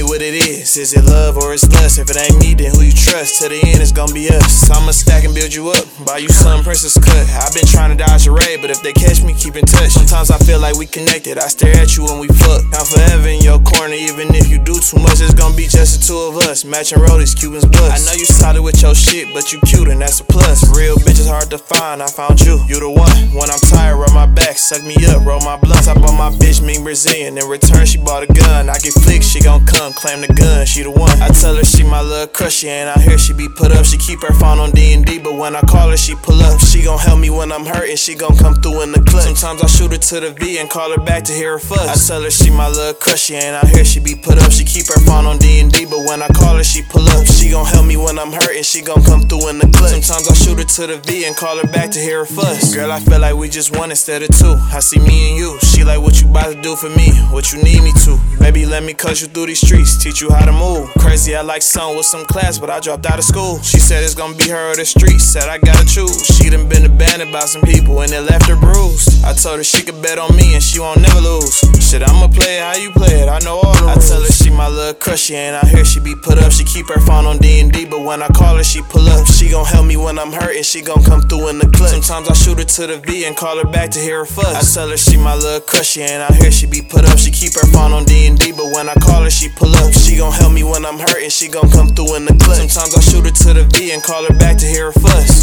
what it is. Is it love or it's lust? If it ain't me, then who you trust? Till the end, it's gonna be us. I'ma stack and build you up, buy you some Princess cut. I've been trying to dodge the raid, but if they catch me, keep in touch. Sometimes I feel like we connected. I stare at you when we fuck. I'm forever in your corner, even if you do too much. It's gonna be just the two of us, matching rollies, Cubans blush. I know you solid with your shit, but you cute and that's a plus. Real bitch is hard to find, I found you. You the one. When I'm tired, rub my back, suck me up, roll my blunts. I bought my bitch mean Brazilian. In return, she bought a gun. I get flicked, she gon' come, claim the gun. She the one. I tell her she my little crush. She ain't out here, she be put up. She keep her phone on D&D, but when I call her, she pull up. She gon' help me when I'm hurting. She gon' come through in the clutch. Sometimes I shoot her to the V and call her back to hear her fuss. I tell her she my little crush. She ain't out here, she be put up. She keep her phone on D&D, but when I call her, she pull up. She gon' help me when I'm hurting. She gon' come through in the clutch. Sometimes I shoot her to the V and call her back to hear her fuss. Girl, I feel like we just one instead of two. I see me and you. She like what you about to do for me, what you need me to. Baby, let me coach you through these streets, teach you how to move. Crazy, I like son with some class, but I dropped out of school. She said it's gonna be her or the streets, said I gotta choose. She done been abandoned by some people and they left her bruised. I told her she could bet on me and she won't never lose. Shit, I'ma play it how you play it, I know all the rules. I tell her she my little crush, she ain't out here, she be put up. She keep her phone on D&D, but when I call her, she pull up. She gon' help me when I'm hurting, she gon' come through in the clutch. Sometimes I shoot her to the V and call her back to hear her fuss. I tell her she my little crush, she ain't out here, she be put up. She keep her phone on D&D, but when I call her, she pull up. She gon' help me when I'm hurting, she gon' come through in the clutch. Sometimes I shoot her to the V and call her back to hear her fuss.